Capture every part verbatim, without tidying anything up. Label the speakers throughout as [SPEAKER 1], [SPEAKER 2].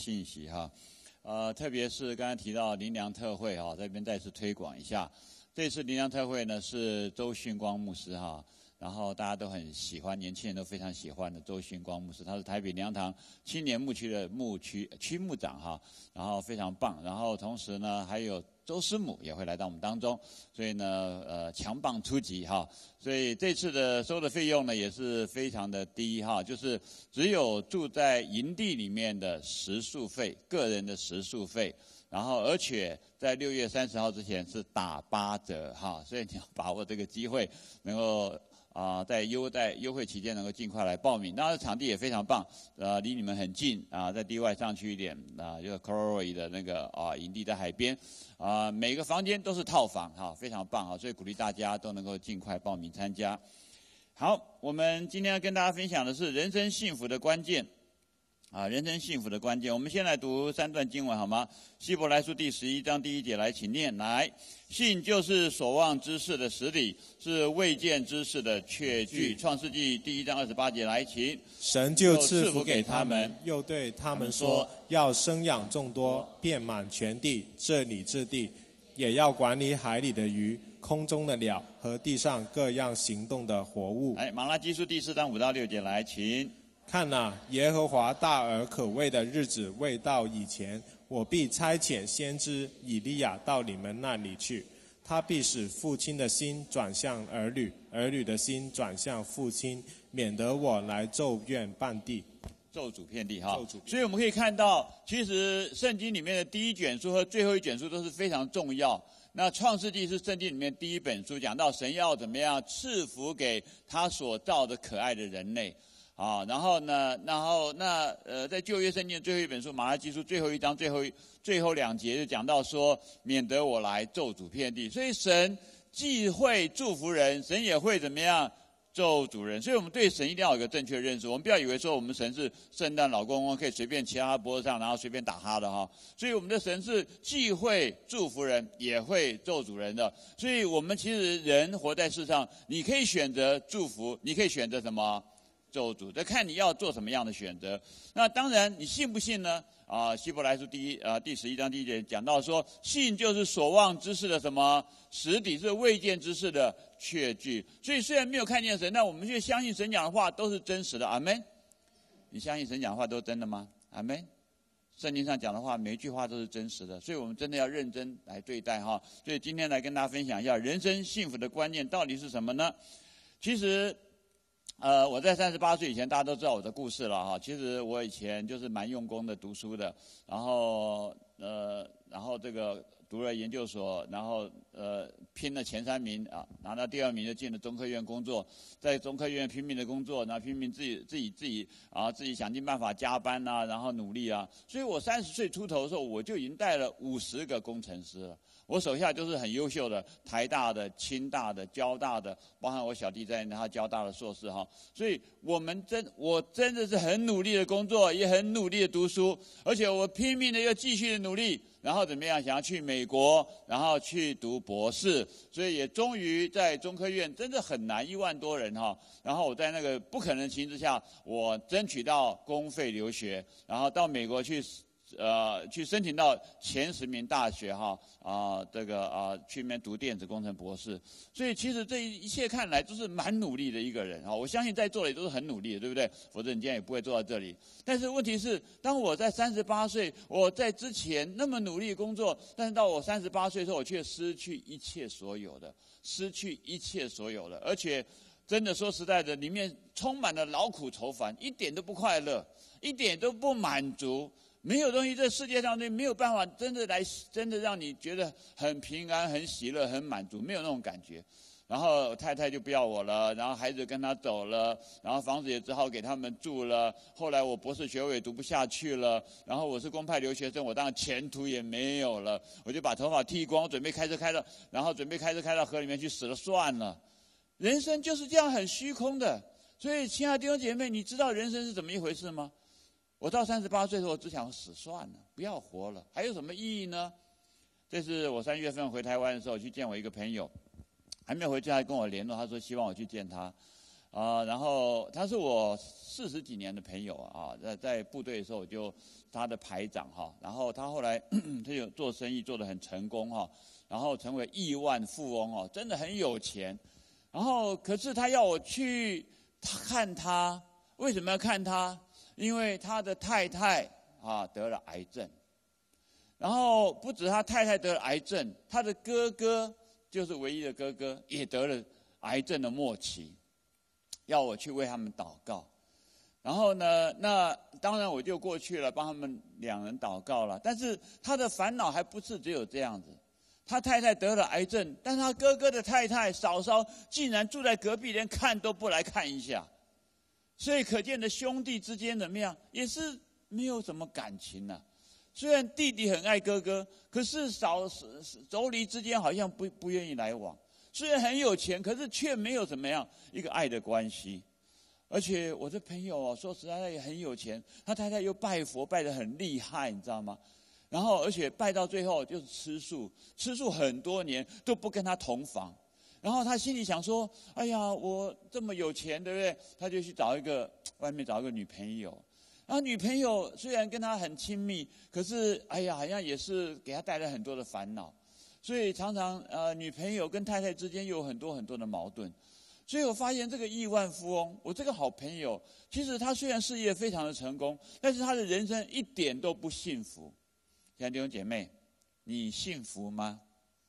[SPEAKER 1] 信息哈，呃，特别是刚才提到灵粮特会哈，这边再次推广一下。这次灵粮特会呢是周训光牧师哈，然后大家都很喜欢，年轻人都非常喜欢的周训光牧师，他是台北灵粮堂青年牧区的牧区区牧长哈，然后非常棒。然后同时呢还有周师母也会来到我们当中，所以呢呃强棒出击哈，所以这次的收的费用呢也是非常的低哈，就是只有住在营地里面的食宿费，个人的食宿费。然后，而且在六月三十号之前是打八折哈，所以你要把握这个机会，能够啊、呃、在优待优惠期间能够尽快来报名。当然，场地也非常棒，呃，离你们很近啊，在地外上去一点啊，就是 Corey 的那个啊营地在海边啊，每个房间都是套房哈，非常棒啊，所以鼓励大家都能够尽快报名参加。好，我们今天要跟大家分享的是人生幸福的关键。啊，人生幸福的关键，我们先来读三段经文好吗？希伯来书第十一章第一节，来，请念。来，信就是所望之事的实底，是未见之事的确据。创世纪第一章二十八节，来，请。
[SPEAKER 2] 神就赐福给他们，又对他们说，要生养众多，遍满全地，治理治地，也要管理海里的鱼，空中的鸟和地上各样行动的活物。
[SPEAKER 1] 来，马拉基书第四章五到六节，来，请。
[SPEAKER 2] 看哪，耶和华大而可畏的日子未到以前，我必差遣先知以利亚到你们那里去，他必使父亲的心转向儿女，儿女的心转向父亲，免得我来咒怨半地。
[SPEAKER 1] 咒诅遍地哈，所以我们可以看到，其实圣经里面的第一卷书和最后一卷书都是非常重要。那创世纪是圣经里面第一本书，讲到神要怎么样赐福给他所造的可爱的人类。啊，然后呢，然后那呃，在旧约圣经的最后一本书《马拉基书》最后一章最后一最后两节就讲到说，免得我来咒诅遍地。所以神既会祝福人，神也会怎么样咒诅人。所以我们对神一定要有一个正确的认识，我们不要以为说我们神是圣诞老公公，可以随便骑到他脖子上，然后随便打他的哈。所以我们的神是既会祝福人，也会咒诅人的。所以我们其实人活在世上，你可以选择祝福，你可以选择什么？咒诅，这看你要做什么样的选择。那当然，你信不信呢？啊，希伯来书第一啊第十一章第一节讲到说，信就是所望之事的什么实底，是未见之事的确据。所以虽然没有看见神，但我们却相信神讲的话都是真实的。阿们。你相信神讲的话都是真的吗？阿们。圣经上讲的话，每一句话都是真实的，所以我们真的要认真来对待哈。所以今天来跟大家分享一下，人生幸福的关键到底是什么呢？其实。呃，我在三十八岁以前，大家都知道我的故事了哈。其实我以前就是蛮用功的读书的，然后呃，然后这个读了研究所，然后呃拼了前三名啊，拿到第二名就进了中科院工作，在中科院拼命的工作，然后拼命自己自己自己啊自己想尽办法加班啊，然后努力啊。所以我三十岁出头的时候，我就已经带了五十个工程师了。我手下都是很优秀的，台大的、清大的、交大的，包含我小弟在内，他交大的硕士哈。所以我们真，我真的是很努力的工作，也很努力的读书，而且我拼命的又继续的努力，然后怎么样，想要去美国，然后去读博士，所以也终于在中科院，真的很难，一万多人哈。然后我在那个不可能情况之下，我争取到公费留学，然后到美国去。呃，去申请到前十名大学哈啊、呃，这个啊、呃，去那边读电子工程博士。所以其实这一切看来都是蛮努力的一个人啊。我相信在座的也都是很努力的，对不对？否则你今天也不会坐到这里。但是问题是，当我在三十八岁，我在之前那么努力工作，但是到我三十八岁的时候，我却失去一切所有的，失去一切所有的，而且真的说实在的，里面充满了劳苦愁烦，一点都不快乐，一点都不满足。没有东西，这世界上没有办法真的来，真的让你觉得很平安、很喜乐、很满足，没有那种感觉。然后太太就不要我了，然后孩子跟他走了，然后房子也只好给他们住了。后来我博士学位读不下去了，然后我是公派留学生，我当然前途也没有了。我就把头发剃光，准备开车开到，然后准备开车开到河里面去死了算了。人生就是这样很虚空的。所以，亲爱的弟兄姐妹，你知道人生是怎么一回事吗？我到三十八岁的时候，我只想死算了，不要活了，还有什么意义呢？这是我三月份回台湾的时候，去见我一个朋友，还没有回去，他跟我联络，他说希望我去见他，啊、呃，然后他是我四十几年的朋友啊，在在部队的时候我就他的排长哈，然后他后来他有做生意做得很成功哈，然后成为亿万富翁哦，真的很有钱。然后可是他要我去看他，为什么要看他？因为他的太太啊得了癌症，然后不止他太太得了癌症，他的哥哥就是唯一的哥哥也得了癌症的末期，要我去为他们祷告。然后呢，那当然我就过去了，帮他们两人祷告了。但是他的烦恼还不是只有这样子，他太太得了癌症，但是他哥哥的太太嫂嫂竟然住在隔壁，连看都不来看一下。所以可见的兄弟之间怎么样，也是没有什么感情啊。虽然弟弟很爱哥哥，可是嫂妯娌之间好像不不愿意来往。虽然很有钱，可是却没有怎么样一个爱的关系。而且我的朋友哦，说实在他也很有钱，他太太又拜佛拜得很厉害，你知道吗？然后而且拜到最后就是吃素，吃素很多年都不跟他同房。然后他心里想说：“哎呀，我这么有钱，对不对？”他就去找一个外面找一个女朋友。然后女朋友虽然跟他很亲密，可是哎呀，好像也是给他带来很多的烦恼。所以常常呃，女朋友跟太太之间有很多很多的矛盾。所以我发现这个亿万富翁，我这个好朋友，其实他虽然事业非常的成功，但是他的人生一点都不幸福。亲爱的弟兄姐妹，你幸福吗？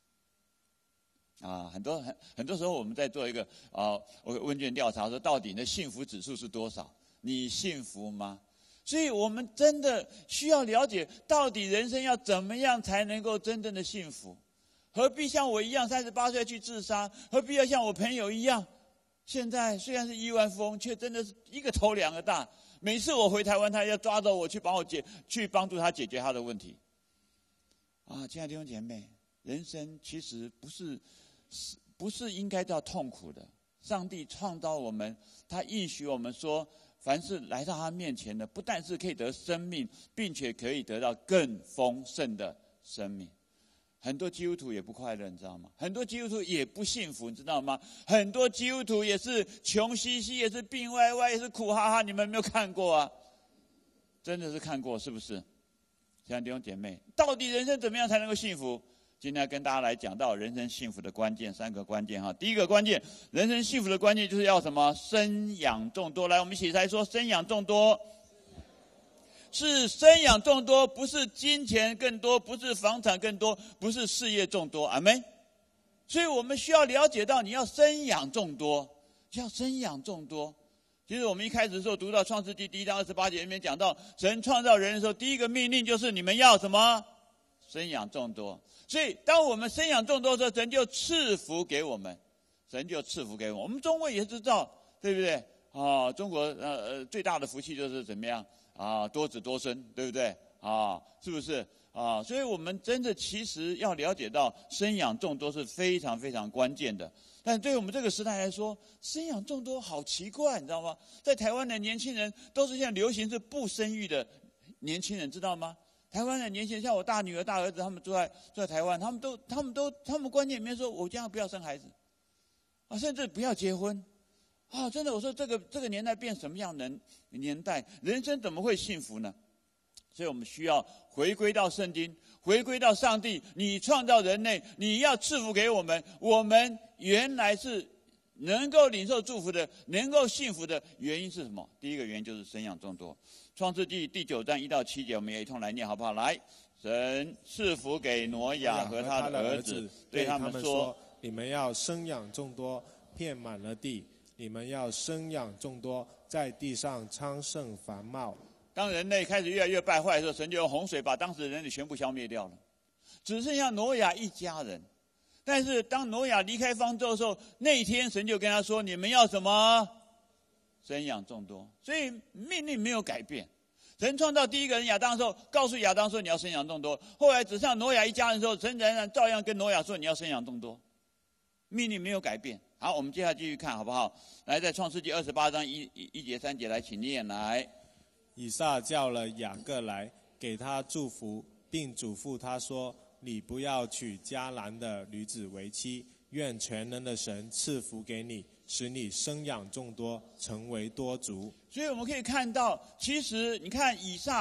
[SPEAKER 1] 啊，很多很很多时候我们在做一个啊问卷调查，说到底你的幸福指数是多少？你幸福吗？所以我们真的需要了解，到底人生要怎么样才能够真正的幸福？何必像我一样三十八岁去自杀？何必要像我朋友一样？现在虽然是亿万富翁，却真的是一个头两个大。每次我回台湾，他要抓着我去帮我解，去帮助他解决他的问题。啊，亲爱的弟兄姐妹，人生其实不是不是应该叫痛苦的。上帝创造我们，他应许我们说，凡是来到他面前的，不但是可以得生命，并且可以得到更丰盛的生命。很多基督徒也不快乐，你知道吗？很多基督徒也不幸福，你知道吗？很多基督徒也是穷兮兮，也是病歪歪，也是苦哈哈。你们有没有看过啊？真的是看过，是不是？亲爱的弟兄姐妹，到底人生怎么样才能够幸福？今天要跟大家来讲到人生幸福的关键，三个关键哈。第一个关键，人生幸福的关键就是要什么？生养众多。来，我们一起来说，生养众多。是生养众多，不是金钱更多，不是房产更多，不是事业众多。阿们。所以我们需要了解到，你要生养众多，要生养众多。其实我们一开始的时候读到创世纪第一章二十八节里面讲到，神创造人的时候，第一个命令就是你们要什么？生养众多。所以当我们生养众多的时候，神就赐福给我们，神就赐福给我们。我们中国也知道，对不对？啊，中国呃呃最大的福气就是怎么样？啊，多子多孙，对不对？啊，是不是？啊，所以我们真的其实要了解到，生养众多是非常非常关键的。但对我们这个时代来说，生养众多好奇怪，你知道吗？在台湾的年轻人都是现在流行是不生育的年轻人，知道吗？台湾的年轻人，像我大女儿、大儿子，他们住在住在台湾，他们都、他们都、他们观念里面说，我将来不要生孩子，啊，甚至不要结婚。啊，真的，我说这个这个年代变什么样的年代，人生怎么会幸福呢？所以我们需要回归到圣经，回归到上帝，你创造人类，你要赐福给我们，我们原来是能够领受祝福的，能够幸福的原因是什么？第一个原因就是生养众多。创世纪第九章一到七节，我们也一同来念好不好？来，神赐福给挪亚和他的儿子，对他们说：
[SPEAKER 2] 你们要生养众多，遍满了地。你们要生养众多，在地上昌盛繁茂。
[SPEAKER 1] 当人类开始越来越败坏的时候，神就用洪水把当时的人类全部消灭掉了，只剩下挪亚一家人。但是当挪亚离开方舟的时候，那一天神就跟他说：你们要什么？生养众多。所以命令没有改变。神创造第一个人亚当的时候，告诉亚当说你要生养众多。后来只剩下挪亚一家人的时候，神仍然照样跟挪亚说你要生养众多。命令没有改变。好，我们接下来继续看好不好？来，在创世纪二十八章一一一节三节来，请念来。
[SPEAKER 2] 以撒叫了雅各来，给他祝福，并嘱咐他说：你不要娶迦南的女子为妻，愿全能的神赐福给你，使你生养众多，成为多族。
[SPEAKER 1] 所以我们可以看到，其实你看以撒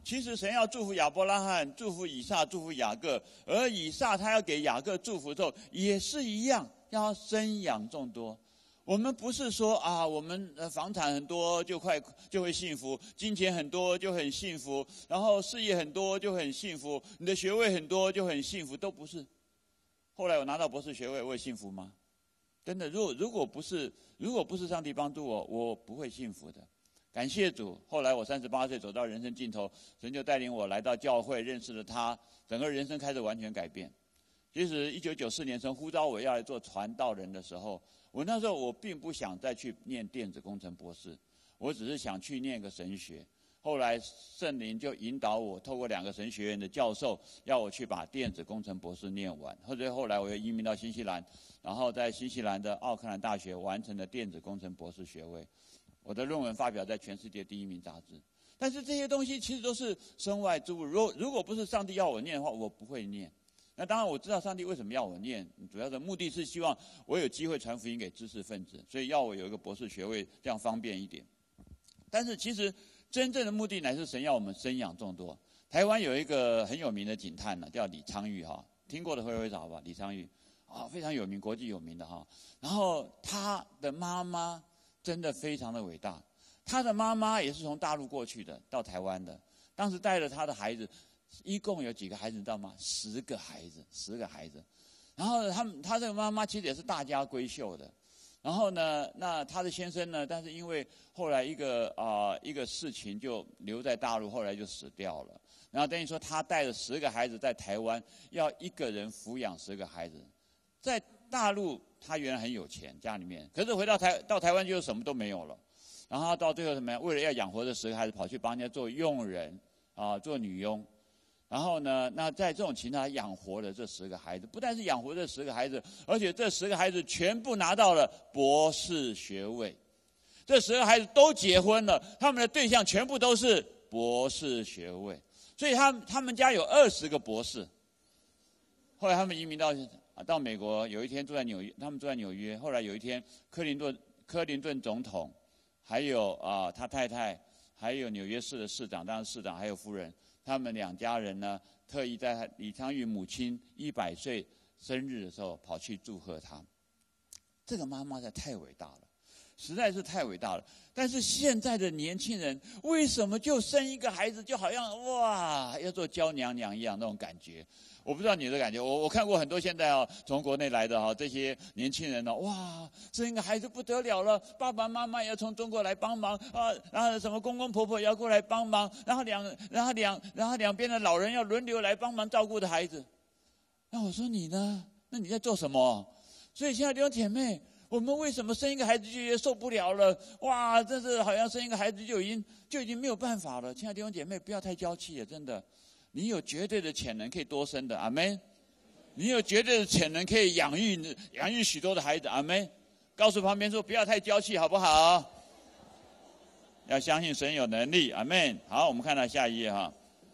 [SPEAKER 1] 其实神要祝福亚伯拉罕，祝福以撒，祝福雅各，而以撒他要给雅各祝福之后，也是一样，要生养众多。我们不是说啊，我们房产很多就快就会幸福，金钱很多就很幸福，然后事业很多就很幸福，你的学位很多就很幸福，都不是。后来我拿到博士学位，我会幸福吗？真的，如果如果不是如果不是上帝帮助我，我不会幸福的。感谢主，后来我三十八岁走到人生尽头，神就带领我来到教会，认识了他，整个人生开始完全改变。其实一九九四年神呼召我要来做传道人的时候，我那时候我并不想再去念电子工程博士，我只是想去念个神学。后来圣灵就引导我，透过两个神学院的教授，要我去把电子工程博士念完。或者后来我又移民到新西兰，然后在新西兰的奥克兰大学完成了电子工程博士学位。我的论文发表在全世界第一名杂志。但是这些东西其实都是身外之物，如果如果不是上帝要我念的话，我不会念。那当然我知道上帝为什么要我念，主要的目的是希望我有机会传福音给知识分子，所以要我有一个博士学位，这样方便一点。但是其实真正的目的乃是神要我们生养众多。台湾有一个很有名的警探呢，叫李昌钰哈，听过的挥挥手好吧？李昌钰啊，非常有名，国际有名的哈。然后他的妈妈真的非常的伟大，他的妈妈也是从大陆过去的，到台湾的，当时带着他的孩子。一共有几个孩子，你知道吗？十个孩子，十个孩子。然后他们，他这个妈妈其实也是大家闺秀的。然后呢，那他的先生呢？但是因为后来一个啊、呃、一个事情就留在大陆，后来就死掉了。然后等于说他带着十个孩子在台湾，要一个人抚养十个孩子。在大陆他原来很有钱，家里面，可是回到台到台湾就什么都没有了。然后到最后什么呀？为了要养活这十个孩子，跑去帮人家做佣人啊、呃，做女佣。然后呢，那在这种情况下养活了这十个孩子，不但是养活这十个孩子，而且这十个孩子全部拿到了博士学位。这十个孩子都结婚了，他们的对象全部都是博士学位，所以他们他们家有二十个博士。后来他们移民到到美国，有一天住在纽约，他们住在纽约。后来有一天，克林顿克林顿总统，还有啊、呃、他太太，还有纽约市的市长，当然市长还有夫人。他们两家人呢，特意在李昌钰母亲一百岁生日的时候跑去祝贺他。这个妈妈实在太伟大了，实在是太伟大了。但是现在的年轻人为什么就生一个孩子，就好像哇要做娇娘娘一样那种感觉？我不知道你的感觉，我我看过很多现在啊从国内来的哈这些年轻人呢，哇生一个孩子不得了了，爸爸妈妈也要从中国来帮忙啊，然后什么公公婆婆也要过来帮忙，然后两然后两然后两边的老人要轮流来帮忙照顾的孩子。那我说你呢？那你在做什么？所以现在弟兄姐妹，我们为什么生一个孩子就觉得受不了了？哇，真是好像生一个孩子就已经就已经没有办法了。亲爱的弟兄姐妹，不要太娇气了，真的。你有绝对的潜能可以多生的，阿们。你有绝对的潜能可以养育养育许多的孩子，阿们。告诉旁边说不要太娇气，好不好？要相信神有能力，阿们。好，我们看到下一页哈。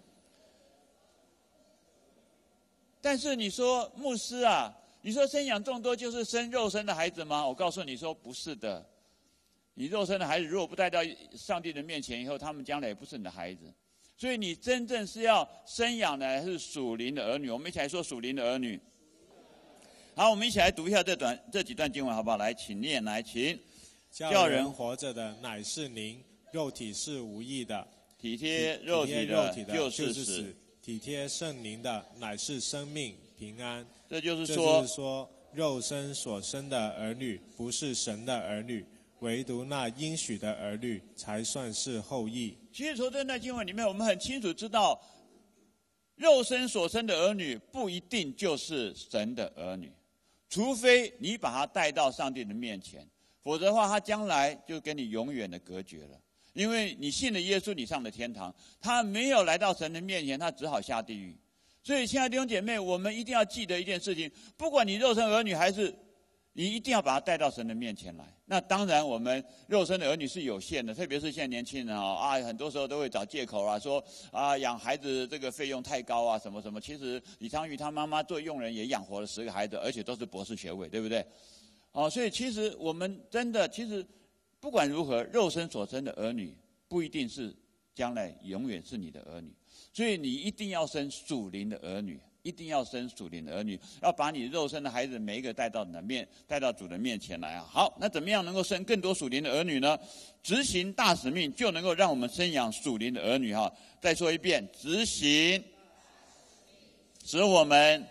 [SPEAKER 1] 但是你说牧师啊，你说生养众多就是生肉身的孩子吗？我告诉你说不是的。你肉身的孩子如果不带到上帝的面前以后，他们将来也不是你的孩子。所以你真正是要生养的是属灵的儿女。我们一起来说属灵的儿女。好，我们一起来读一下这段这几段经文好不好？来，请念，来，请。
[SPEAKER 2] 叫人活着的乃是灵，肉体是无益的。
[SPEAKER 1] 体贴肉体的就是死，
[SPEAKER 2] 体贴圣灵的乃是生命平安。
[SPEAKER 1] 这就是说，
[SPEAKER 2] 这就是说肉身所生的儿女不是神的儿女，唯独那应许的儿女才算是后裔。
[SPEAKER 1] 其实从这段经文里面，我们很清楚知道，肉身所生的儿女不一定就是神的儿女，除非你把他带到上帝的面前，否则的话，他将来就跟你永远的隔绝了。因为你信了耶稣，你上了天堂；他没有来到神的面前，他只好下地狱。所以，亲爱的弟兄姐妹，我们一定要记得一件事情：不管你肉身儿女还是你一定要把他带到神的面前来。那当然，我们肉身的儿女是有限的，特别是现在年轻人啊，啊，很多时候都会找借口啊，说啊养孩子这个费用太高啊，什么什么。其实李昌钰他妈妈做佣人也养活了十个孩子，而且都是博士学位，对不对？哦，所以其实我们真的，其实不管如何，肉身所生的儿女不一定是将来永远是你的儿女。 所以你一定要生属灵的儿女，一定要生属灵的儿女，要把你肉身的孩子每一个带到你的面，带到主的面前来啊！好，那怎么样能够生更多属灵的儿女呢？执行大使命就能够让我们生养属灵的儿女哈。再说一遍，执行使我们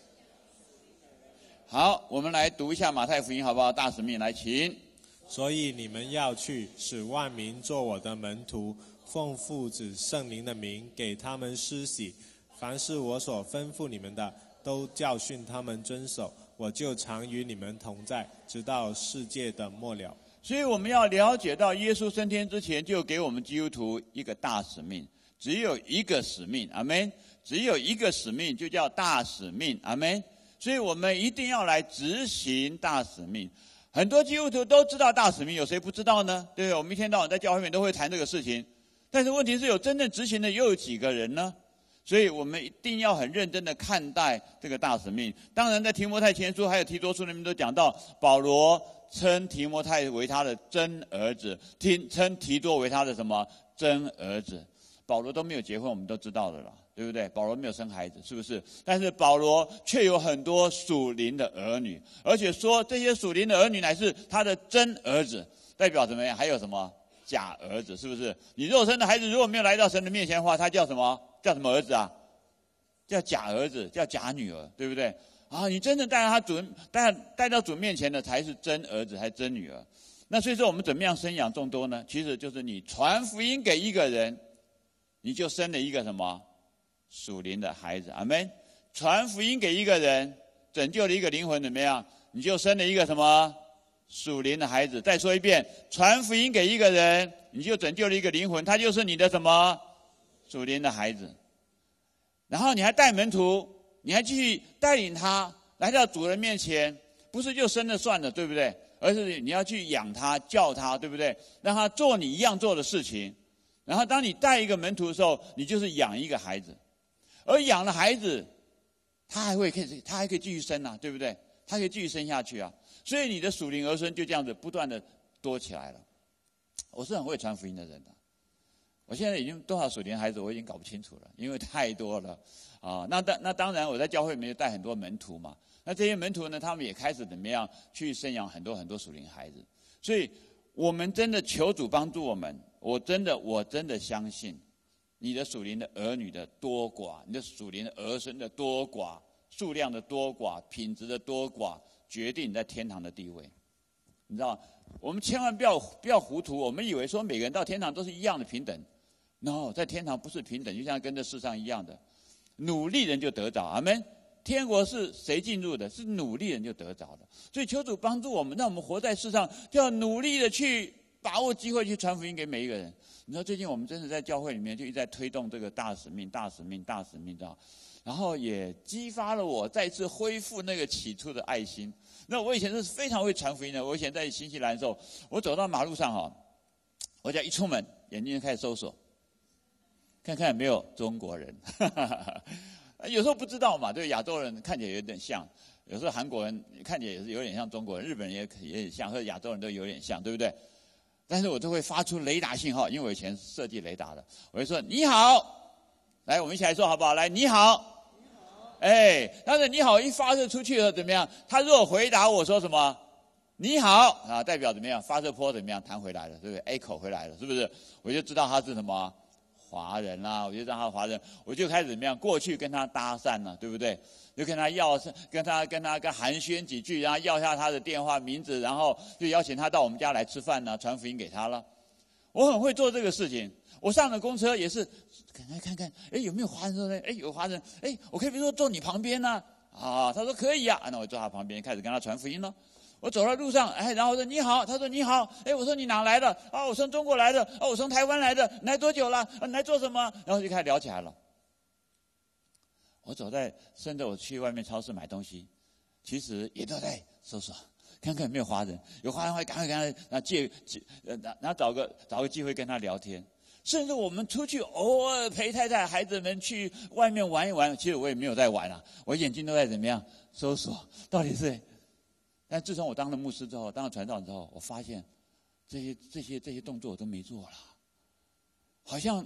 [SPEAKER 1] 好，我们来读一下马太福音好不好？大使命来，请。
[SPEAKER 2] 所以你们要去，使万民做我的门徒，奉父子圣灵的名给他们施洗，凡是我所吩咐你们的，都教训他们遵守，我就常与你们同在，直到世界的末了。
[SPEAKER 1] 所以我们要了解到，耶稣升天之前就给我们基督徒一个大使命，只有一个使命，阿们，只有一个使命，就叫大使命，阿们。所以我们一定要来执行大使命。很多基督徒都知道大使命，有谁不知道呢？对不对？我们一天到晚在教会里面都会谈这个事情，但是问题是有真正执行的又有几个人呢？所以我们一定要很认真的看待这个大使命。当然在提摩太前书还有提多书里面都讲到，保罗称提摩太为他的真儿子，称提多为他的什么真儿子。保罗都没有结婚，我们都知道的了，对不对？保罗没有生孩子，是不是？但是保罗却有很多属灵的儿女，而且说这些属灵的儿女乃是他的真儿子，代表怎么样？还有什么假儿子？是不是？你肉身的孩子如果没有来到神的面前的话，他叫什么？叫什么儿子啊？叫假儿子，叫假女儿，对不对？啊，你真正带到他主带带到主面前的才是真儿子，还是真女儿？那所以说我们怎么样生养众多呢？其实就是你传福音给一个人，你就生了一个什么属灵的孩子，阿们。传福音给一个人，拯救了一个灵魂，怎么样？你就生了一个什么属灵的孩子。再说一遍，传福音给一个人，你就拯救了一个灵魂，他就是你的什么属灵的孩子。然后你还带门徒，你还继续带领他来到主人面前，不是就生了算了，对不对？而是你要去养他，教他，对不对？让他做你一样做的事情。然后当你带一个门徒的时候，你就是养一个孩子，而养了孩子，他还会可以，他还可以继续生啊，对不对？他可以继续生下去啊。所以你的属灵儿孙就这样子不断的多起来了。我是很会传福音的人的，我现在已经多少属灵孩子我已经搞不清楚了，因为太多了啊。那当那当然我在教会里面带很多门徒嘛，那这些门徒呢，他们也开始怎么样去生养很多很多属灵孩子。所以我们真的求主帮助我们。我真的，我真的相信，你的属灵的儿女的多寡，你的属灵的儿孙的多寡，数量的多寡，品质的多寡，决定你在天堂的地位。你知道，我们千万不要不要糊涂，我们以为说每个人到天堂都是一样的平等 ，no， 在天堂不是平等，就像跟这世上一样的，努力人就得着，阿们。天国是谁进入的？是努力人就得着的。所以求主帮助我们，让我们活在世上，就要努力的去把握机会去传福音给每一个人。你知道最近我们真的在教会里面就一直在推动这个大使命、大使命、大使命，知道？然后也激发了我再次恢复那个起初的爱心。那我以前是非常会传福音的。我以前在新西兰的时候，我走到马路上哈，我只要一出门，眼睛就开始搜索，看看有没有中国人。有时候不知道嘛，对亚洲人看起来有点像。有时候韩国人看起来也是有点像中国人，日本人也也很像，和亚洲人都有点像，对不对？但是我都会发出雷达信号，因为我以前设计雷达的，我会说你好，来我们一起来说好不好？来你好，你好，哎，但是你好一发射出去了怎么样？他如果回答我说什么你好啊，代表怎么样？发射波怎么样？弹回来了，对不对 ？echo 回来了，是不是？我就知道他是什么华人啦、啊，我就知道他是华人，我就开始怎么样？过去跟他搭讪了、啊，对不对？就跟他要，跟他跟他跟寒暄几句，然后要下他的电话名字，然后就邀请他到我们家来吃饭呢、啊，传福音给他了。我很会做这个事情。我上了公车也是，看看看看，哎有没有华人说呢？哎有华人，哎我可以比如说坐你旁边呢、啊，啊他说可以啊，那我坐他旁边开始跟他传福音了。我走到路上，哎，然后我说你好，他说你好，哎，我说你哪来的？啊，我从中国来的，啊，我从台湾来的，来多久了？啊，你来做什么？然后就开始聊起来了。我走在，甚至我去外面超市买东西，其实也都在搜索，看看有没有华人，有华人会赶快跟他然后借借，然后找个找个机会跟他聊天。甚至我们出去偶尔陪太太、孩子们去外面玩一玩，其实我也没有在玩啊，我眼睛都在怎么样搜索，到底是。但自从我当了牧师之后，当了传道之后，我发现这些这些这些动作我都没做了，好像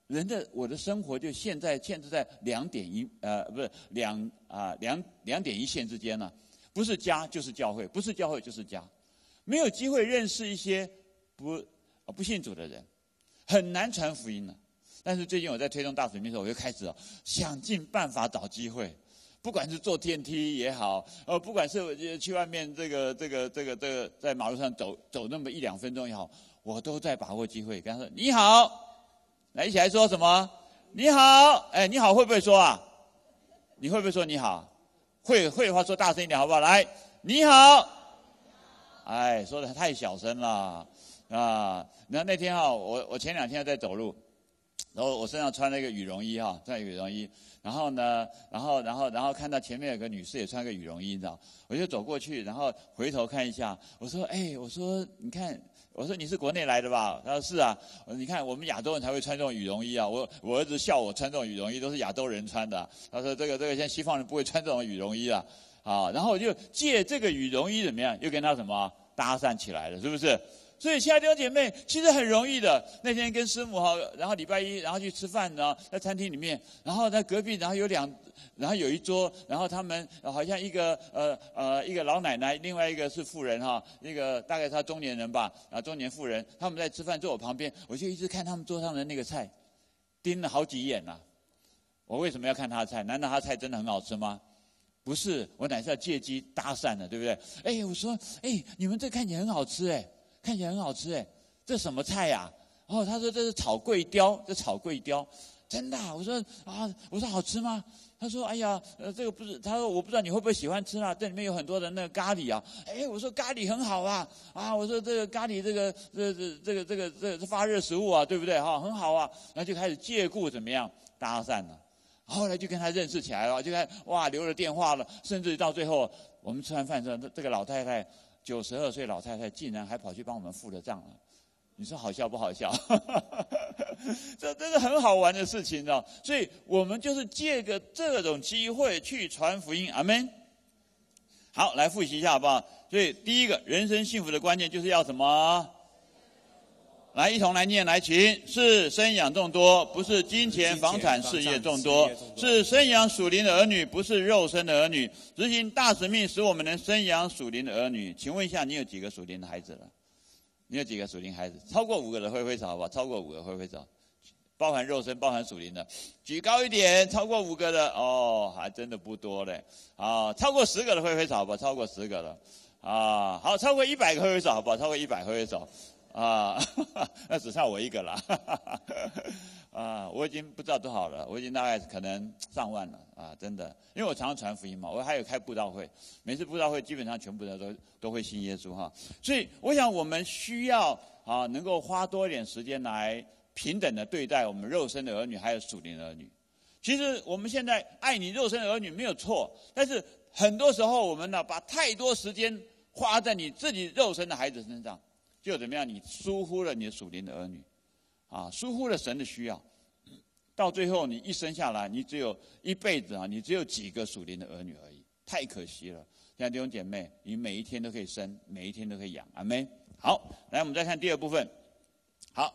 [SPEAKER 1] 人的我的生活就现在限制在两点一呃不是两啊两两点一线之间呢、啊，不是家就是教会，不是教会就是家，没有机会认识一些不不信主的人，很难传福音了、啊。但是最近我在推动大使命的时候，我就开始、哦、想尽办法找机会，不管是坐电梯也好，呃，不管是去外面这个这个这个这个在马路上走走那么一两分钟也好，我都在把握机会跟他说你好。来，一起来说什么？你好，哎，你好会不会说啊？你会不会说你好？会会的话说大声一点好不好？来，你好。哎，说的太小声了啊！那那天哈、哦，我我前两天在走路，然后我身上穿了一个羽绒衣哈，穿羽绒衣，然后呢，然后然后然后看到前面有个女士也穿个羽绒衣，你知道，我就走过去，然后回头看一下，我说，哎，我说你看。我说你是国内来的吧？他说是啊。我说你看我们亚洲人才会穿这种羽绒衣啊。我我儿子笑我穿这种羽绒衣都是亚洲人穿的、啊。他说这个这个像西方人不会穿这种羽绒衣啊。啊，然后我就借这个羽绒衣怎么样，又跟他什么搭讪起来了，是不是？所以亲爱的弟兄姐妹，其实很容易的。那天跟师母哈，然后礼拜一，然后去吃饭呢，在餐厅里面，然后在隔壁，然后有两。然后有一桌，然后他们好像一个呃呃一个老奶奶，另外一个是妇人哈，那个大概他中年人吧，啊中年妇人，他们在吃饭，坐我旁边，我就一直看他们桌上的那个菜，盯了好几眼呐、啊。我为什么要看他的菜？难道他的菜真的很好吃吗？不是，我乃是要借机搭讪的，对不对？哎，我说，哎，你们这看起来很好吃哎，看起来很好吃哎，这什么菜呀、啊？哦，他说这是炒桂雕，这炒桂雕。真的、啊？我说啊，我说好吃吗？他说哎呀，呃，这个不是，他说我不知道你会不会喜欢吃啊，这里面有很多的那个咖喱啊。哎，我说咖喱很好啊，啊，我说这个咖喱这个这这这个这个这个发热食物啊，对不对哈？很好啊，然后就开始借故怎么样搭讪了，后来就跟他认识起来了，就看哇留了电话了，甚至到最后我们吃完饭之后，这个老太太九十二岁老太太竟然还跑去帮我们付了账了。你说好笑不好笑？这这是很好玩的事情，你知道？所以我们就是借个这种机会去传福音，阿们。好，来复习一下好不好？所以第一个，人生幸福的关键就是要什么？来，一同来念，来，请。是生养众多，不是金钱、房产、事业众多；是生养属灵的儿女，不是肉身的儿女。执行大使命，使我们能生养属灵的儿女。请问一下，你有几个属灵的孩子了？你有几个属灵孩子？超过五个的挥挥手好不好？超过五个挥挥手，包含肉身，包含属灵的，举高一点。超过五个的哦，还真的不多嘞。啊，超过十个的挥挥手好不好？超过十个了。啊，好，超过一百个挥挥手好不好？超过一百挥挥手。啊，那只差我一个了。啊，我已经不知道多少了，我已经大概可能上万了啊，真的，因为我常常传福音嘛，我还有开布道会，每次布道会基本上全部的都都会信耶稣哈，所以我想我们需要啊，能够花多一点时间来平等的对待我们肉身的儿女还有属灵的儿女。其实我们现在爱你肉身的儿女没有错，但是很多时候我们呢把太多时间花在你自己肉身的孩子身上，就怎么样？你疏忽了你的属灵的儿女。啊，疏忽了神的需要，到最后你一生下来，你只有一辈子啊，你只有几个属灵的儿女而已，太可惜了。现在弟兄姐妹，你每一天都可以生，每一天都可以养，阿们。好，来我们再看第二部分。好，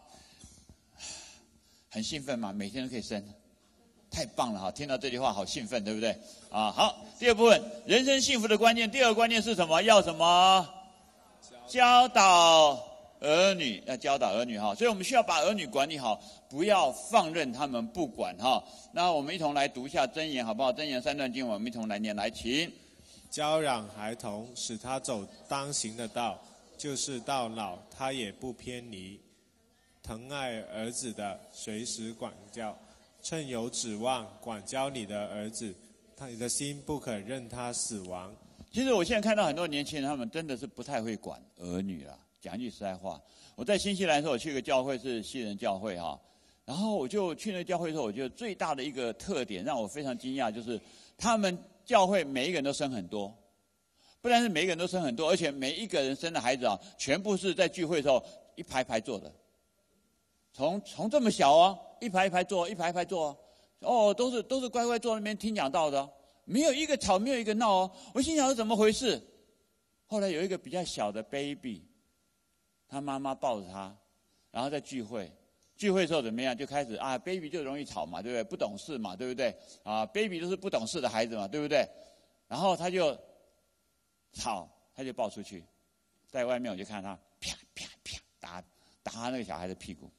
[SPEAKER 1] 很兴奋嘛，每天都可以生，太棒了哈！听到这句话好兴奋，对不对？啊，好，第二部分，人生幸福的关键，第二个关键是什么？要什么？教导儿女，要教导儿女哈，所以我们需要把儿女管理好，不要放任他们不管哈。那我们一同来读一下箴言好不好？箴言三段经文，我们一同来念，来，请。
[SPEAKER 2] 教养孩童，使他走当行的道，就是到老他也不偏离。疼爱儿子的，随时管教，趁有指望管教你的儿子，你的心不可任他死亡。
[SPEAKER 1] 其实我现在看到很多年轻人，他们真的是不太会管儿女了。讲一句实在话，我在新西兰的时候，我去一个教会是西人教会哈，然后我就去那个教会的时候，我觉得最大的一个特点让我非常惊讶，就是他们教会每一个人都生很多，不但是每一个人都生很多，而且每一个人生的孩子啊，全部是在聚会的时候一排排坐的，从从这么小啊，一排一排坐，一排一排坐，哦，都是都是乖乖坐那边听讲道的，没有一个吵，没有一个闹哦。我心想是怎么回事？后来有一个比较小的 baby。他妈妈抱着他，然后在聚会， 聚会的时候怎么样？就开始啊 ，baby 就容易吵嘛，对不对？不懂事嘛，对不对？啊 ，baby 都是不懂事的孩子嘛，对不对？然后他就吵，他就抱出去，在外面我就看他啪啪啪打打他那个小孩的屁股。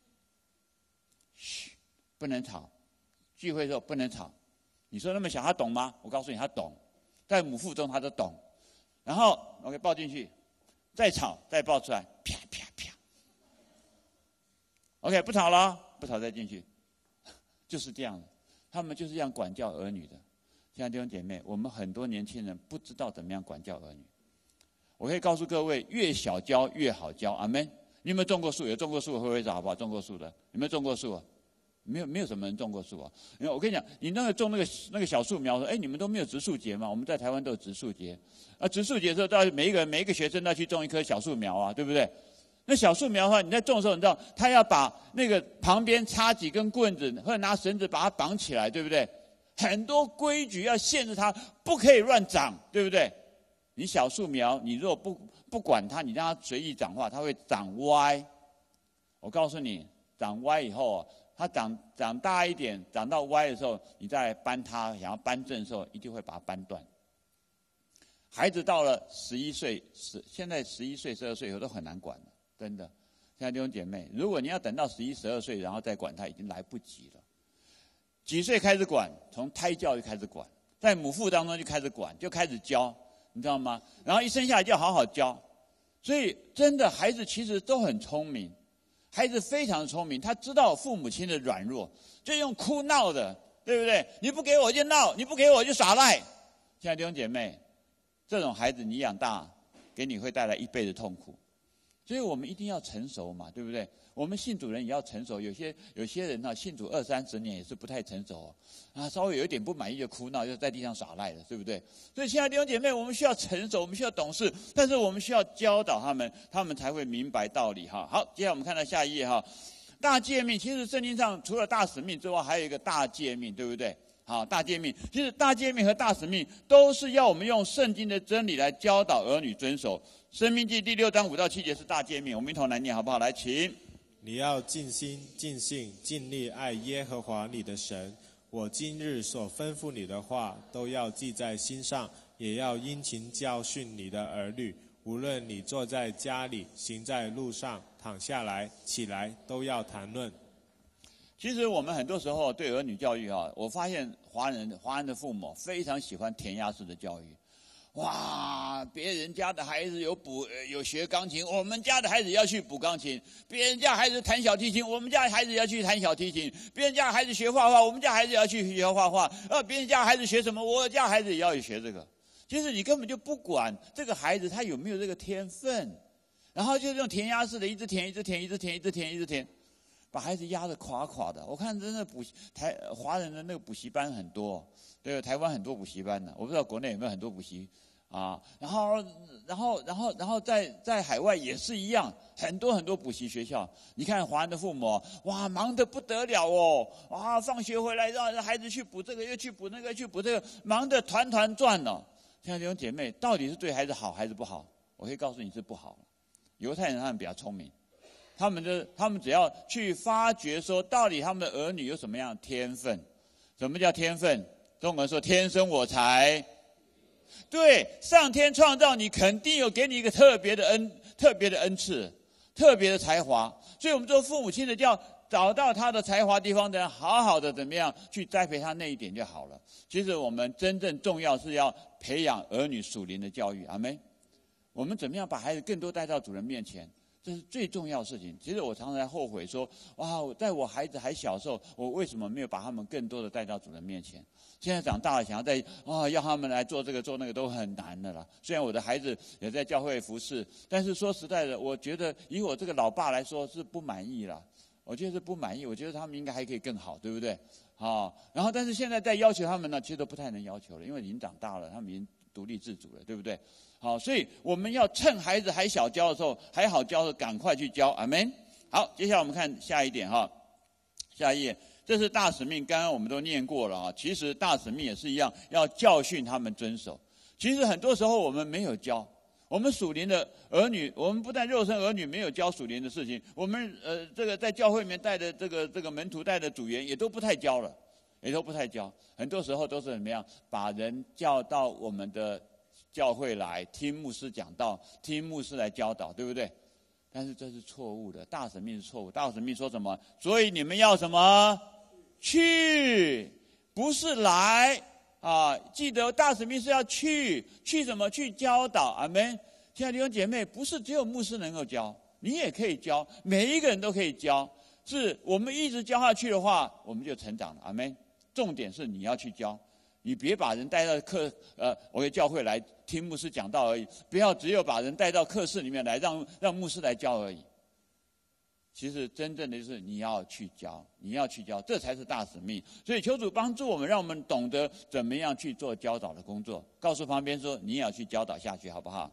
[SPEAKER 1] 嘘，不能吵，聚会的时候不能吵。你说那么小他懂吗？我告诉你他懂，在母腹中他都懂。然后 OK 抱进去，再吵再抱出来，啪啪啪。OK 不吵了，不吵再进去，就是这样的。他们就是这样管教儿女的。亲爱的弟兄姐妹，我们很多年轻人不知道怎么样管教儿女。我可以告诉各位，越小教越好教。阿们。你有没有种过树？有种过树的挥挥手好不好？种过树的有没有种过树啊？没有，没有什么人种过树啊。因为我跟你讲，你那个种那个那个小树苗，说，哎，你们都没有植树节嘛？我们在台湾都有植树节。啊，植树节的时候，到每一个人每一个学生都要去种一棵小树苗啊，对不对？那小树苗的话，你在种的时候，你知道他要把那个旁边插几根棍子，或者拿绳子把它绑起来，对不对？很多规矩要限制它，不可以乱长，对不对？你小树苗，你如果不不管它，你让它随意长的话，它会长歪。我告诉你，长歪以后，它长长大一点，长到歪的时候，你再搬它，想要搬正的时候，一定会把它搬断。孩子到了十一岁，十现在十一岁、十二岁以后都很难管了，真的。亲爱的弟兄姐妹，如果你要等到十一、十二岁然后再管他，已经来不及了。几岁开始管？从胎教就开始管，在母腹当中就开始管，就开始教，你知道吗？然后一生下来就要好好教。所以真的，孩子其实都很聪明，孩子非常聪明，他知道父母亲的软弱，就用哭闹的，对不对？你不给我就闹，你不给我就耍赖。亲爱的弟兄姐妹，这种孩子你养大，给你会带来一辈子痛苦。所以我们一定要成熟嘛，对不对？我们信主人也要成熟。有些有些人呢、啊，信主二三十年也是不太成熟、哦、啊，稍微有一点不满意就哭闹，就在地上耍赖了，对不对？所以亲爱的弟兄姐妹，我们需要成熟，我们需要懂事，但是我们需要教导他们，他们才会明白道理哈。好，接下来我们看到下一页哈，大诫命。其实圣经上除了大使命之外，还有一个大诫命，对不对？好，大诫命，其实大诫命和大使命都是要我们用圣经的真理来教导儿女遵守。申命记第六章五到七节是大诫命，我们一同来念好不好？来，请。
[SPEAKER 2] 你要尽心、尽性、尽力爱耶和华你的神。我今日所吩咐你的话，都要记在心上，也要殷勤教训你的儿女。无论你坐在家里，行在路上，躺下来、起来，都要谈论。
[SPEAKER 1] 其实我们很多时候对儿女教育啊，我发现华人华人的父母非常喜欢填鸭式的教育。哇，别人家的孩子有补有学钢琴，我们家的孩子要去补钢琴；别人家孩子弹小提琴，我们家的孩子要去弹小提琴；别人家的孩子学画画，我们家孩子要去学画画。呃，别人家的孩子学什么，我家孩子也要学这个。其实你根本就不管这个孩子他有没有这个天分，然后就用填鸭式的，一直填，一直填，一直填，一直填，一直填。把孩子压得垮垮的。我看真的补台华人的那个补习班很多，对，台湾很多补习班呢，我不知道国内有没有很多补习啊。然后，然后，然后，然后在在海外也是一样，很多很多补习学校。你看华人的父母，哇，忙得不得了哦，哇，放学回来让孩子去补这个，又去补那个，去补这个，忙得团团转了。现在这种姐妹，到底是对孩子好还是不好？我可以告诉你是不好。犹太人他们比较聪明。他们的他们只要去发掘说，到底他们的儿女有什么样的天分？什么叫天分？中文说天生我材。对，上天创造你，肯定有给你一个特别的恩、特别的恩赐、特别的才华。所以我们做父母亲的，就要找到他的才华地方的人，好好的怎么样去栽培他那一点就好了。其实我们真正重要是要培养儿女属灵的教育。阿们。我们怎么样把孩子更多带到主人面前？这是最重要的事情。其实我常常在后悔说，哇，在我孩子还小的时候，我为什么没有把他们更多的带到主人面前？现在长大了，想要在啊，要他们来做这个做那个都很难的了。虽然我的孩子也在教会服侍，但是说实在的，我觉得以我这个老爸来说是不满意了。我觉得是不满意，我觉得他们应该还可以更好，对不对？好，然后但是现在在要求他们呢，其实都不太能要求了，因为已经长大了，他们已经独立自主了，对不对？好，所以我们要趁孩子还小教的时候，还好教的赶快去教，阿们。好，接下来我们看下一点哈，下一页，这是大使命，刚刚我们都念过了啊。其实大使命也是一样，要教训他们遵守。其实很多时候我们没有教， 我们属灵的儿女，我们不但肉身儿女没有教属灵的事情，我们呃这个在教会里面带的这个这个门徒带的组员也都不太教了，也都不太教。很多时候都是怎么样，把人叫到我们的教会来听牧师讲道，听牧师来教导，对不对？但是这是错误的，大使命是错误。大使命说什么？所以你们要什么？去，不是来啊！记得大使命是要去，去什么？去教导。阿们。亲爱的弟兄姐妹，不是只有牧师能够教，你也可以教，每一个人都可以教。是我们一直教下去的话，我们就成长了。阿们。重点是你要去教，你别把人带到课呃，我给教会来听牧师讲道而已，不要只有把人带到课室里面来，让让牧师来教而已。其实真正的就是你要去教，你要去教，这才是大使命。所以求主帮助我们，让我们懂得怎么样去做教导的工作。告诉旁边说，你也要去教导下去，好不好？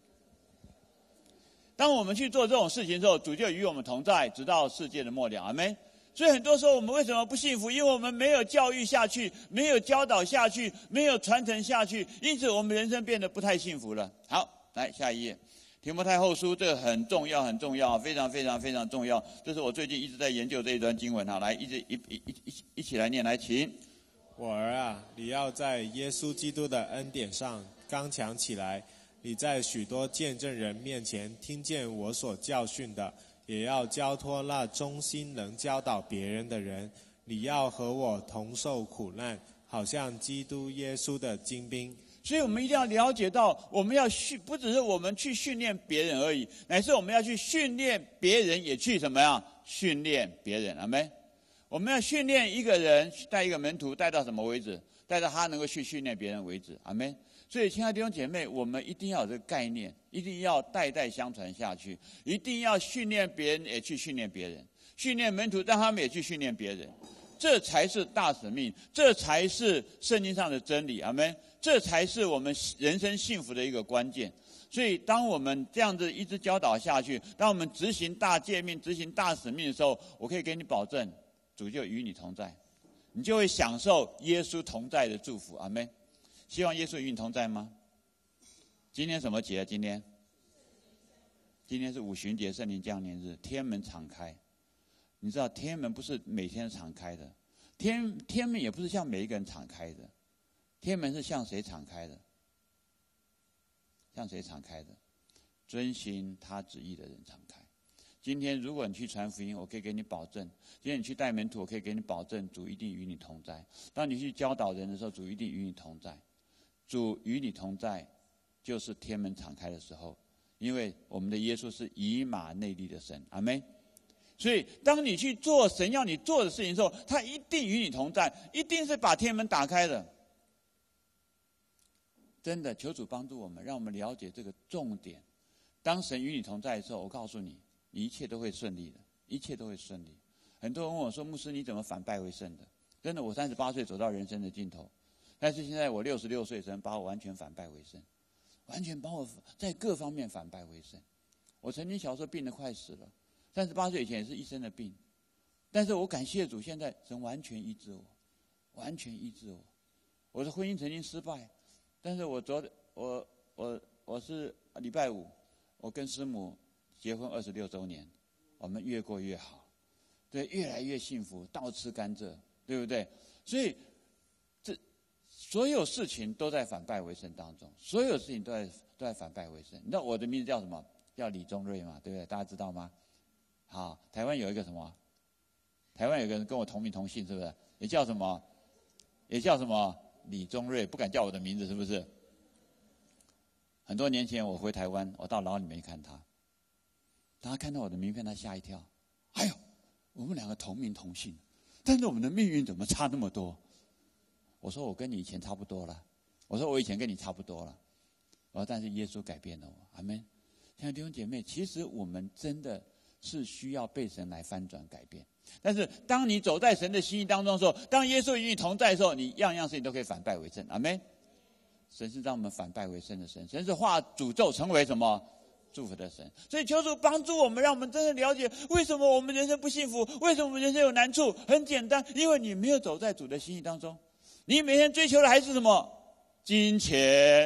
[SPEAKER 1] 当我们去做这种事情之后，主就与我们同在，直到世界的末了。阿们。所以很多时候我们为什么不幸福？因为我们没有教育下去，没有教导下去，没有传承下去，因此我们人生变得不太幸福了。好，来下一页。提摩太后书，这个很重要，很重要，非常非常非常重要。这是我最近一直在研究这一段经文哈，来，一直一一一一一起来念，来，请。
[SPEAKER 2] 我儿啊，你要在耶稣基督的恩典上刚强起来。你在许多见证人面前听见我所教训的，也要交托那忠心能教导别人的人。你要和我同受苦难，好像基督耶稣的精兵。
[SPEAKER 1] 所以我们一定要了解到，我们要训，不只是我们去训练别人而已，乃是我们要去训练别人，也去怎么样训练别人。阿们。我们要训练一个人，带一个门徒，带到什么为止？带到他能够去训练别人为止。阿们。所以亲爱的弟兄姐妹，我们一定要有这个概念，一定要代代相传下去，一定要训练别人，也去训练别人，训练门徒，让他们也去训练别人。这才是大使命，这才是圣经上的真理。阿们。这才是我们人生幸福的一个关键。所以当我们这样子一直教导下去，当我们执行大诫命、执行大使命的时候，我可以给你保证，主就与你同在，你就会享受耶稣同在的祝福。阿们。希望耶稣与你同在吗？今天什么节？今天今天是五旬节，圣灵降临日，天门敞开。你知道天门不是每天敞开的，天天门也不是向每一个人敞开的，天门是向谁敞开的？向谁敞开的？遵行他旨意的人敞开。今天如果你去传福音，我可以给你保证，今天你去带门徒，我可以给你保证，主一定与你同在。当你去教导人的时候，主一定与你同在。主与你同在，就是天门敞开的时候，因为我们的耶稣是以马内利的神。阿们。所以当你去做神要你做的事情的时候，他一定与你同在，一定是把天门打开的。真的，求主帮助我们，让我们了解这个重点。当神与你同在的时候，我告诉你，你一切都会顺利的，一切都会顺利。很多人问我说，牧师你怎么反败为胜的？真的，我三十八岁走到人生的尽头，但是现在我六十六岁，神把我完全反败为胜，完全把我在各方面反败为胜。我曾经小时候病得快死了，三十八岁以前也是一生的病，但是我感谢主，现在神完全医治我，完全医治我。我的婚姻曾经失败，但是我昨我我我是礼拜五，我跟师母结婚二十六周年，我们越过越好，对，越来越幸福，倒吃甘蔗，对不对？所以这所有事情都在反败为胜当中，所有事情都在都在反败为胜。你知道我的名字叫什么？叫李宗瑞嘛，对不对？大家知道吗？好，台湾有一个什么？台湾有一个人跟我同名同姓，是不是？也叫什么？也叫什么？李宗瑞，不敢叫我的名字，是不是？很多年前我回台湾，我到牢里面看他，当他看到我的名片，他吓一跳。哎呦，我们两个同名同姓，但是我们的命运怎么差那么多？我说我跟你以前差不多了，我说我以前跟你差不多了，我说但是耶稣改变了我。阿们。亲爱的弟兄姐妹，其实我们真的是需要被神来翻转改变。但是当你走在神的心意当中的时候，当耶稣与你同在的时候，你样样事情都可以反败为胜。阿们。神是让我们反败为胜的神，神是化诅咒成为什么？祝福的神。所以求主帮助我们，让我们真的了解为什么我们人生不幸福，为什么我们人生有难处。很简单，因为你没有走在主的心意当中，你每天追求的还是什么？金钱，